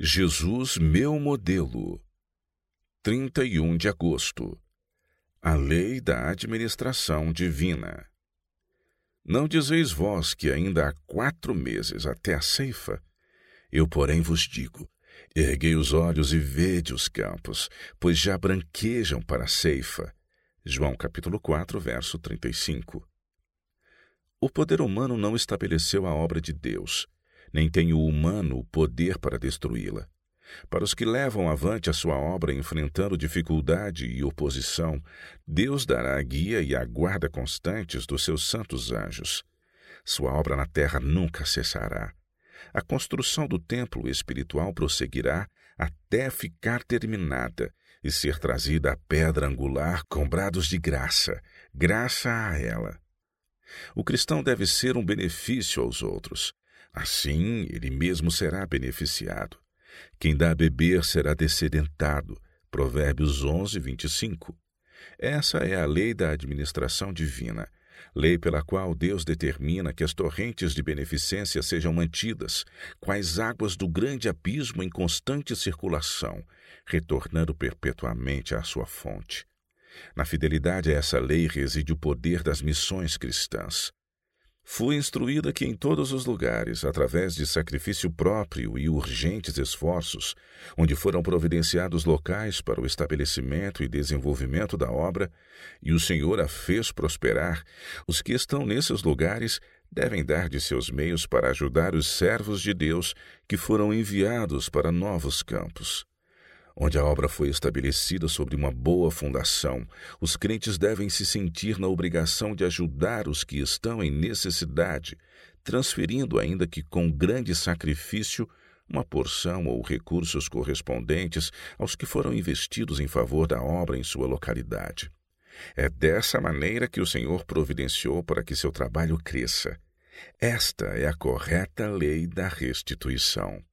Jesus, meu modelo. 31 de agosto. A lei da administração divina. Não dizeis vós que ainda há 4 meses até a ceifa? Eu, porém, vos digo, erguei os olhos e vede os campos, pois já branquejam para a ceifa. João capítulo 4, verso 35. O poder humano não estabeleceu a obra de Deus, nem tem o humano o poder para destruí-la. Para os que levam avante a sua obra enfrentando dificuldade e oposição, Deus dará a guia e a guarda constantes dos seus santos anjos. Sua obra na terra nunca cessará. A construção do templo espiritual prosseguirá até ficar terminada e ser trazida a pedra angular com brados de graça, graça a ela. O cristão deve ser um benefício aos outros. Assim, ele mesmo será beneficiado. Quem dá a beber será descedentado. Provérbios 11, 25. Essa é a lei da administração divina, lei pela qual Deus determina que as torrentes de beneficência sejam mantidas, quais águas do grande abismo em constante circulação, retornando perpetuamente à sua fonte. Na fidelidade a essa lei reside o poder das missões cristãs. Fui instruída que em todos os lugares, através de sacrifício próprio e urgentes esforços, onde foram providenciados locais para o estabelecimento e desenvolvimento da obra, e o Senhor a fez prosperar, os que estão nesses lugares devem dar de seus meios para ajudar os servos de Deus que foram enviados para novos campos. Onde a obra foi estabelecida sobre uma boa fundação, os crentes devem se sentir na obrigação de ajudar os que estão em necessidade, transferindo, ainda que com grande sacrifício, uma porção ou recursos correspondentes aos que foram investidos em favor da obra em sua localidade. É dessa maneira que o Senhor providenciou para que seu trabalho cresça. Esta é a correta lei da restituição.